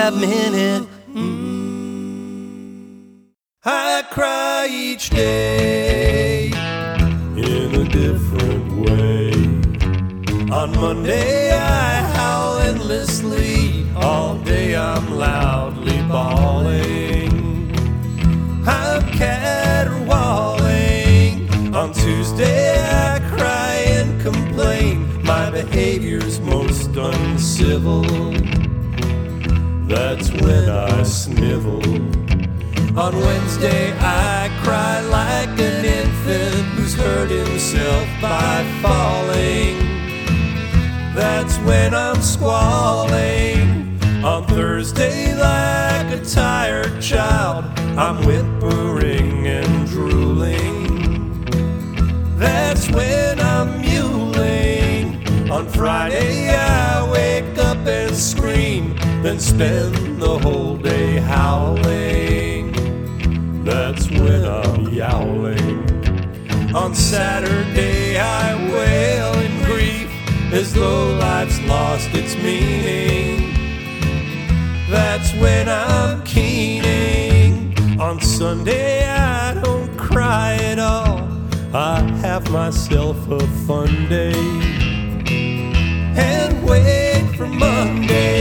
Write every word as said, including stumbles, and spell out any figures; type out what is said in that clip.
five minute. I cry each day in a different way. On Monday I howl endlessly. All day I'm loudly bawling. I'm caterwauling. On Tuesday I cry and complain. My behavior's most uncivil. That's when I snivel. On Wednesday I cry like an infant who's hurt himself by falling. That's when I'm squalling. On Thursday like a tired child I'm whimpering and drooling. That's when I'm mewling. On Friday I wake up and scream, then spend the whole day howling. That's when I'm yowling. On Saturday I wail in grief as though life's lost its meaning. That's when I'm keening. On Sunday I don't cry at all. I have myself a fun day and wait for Monday.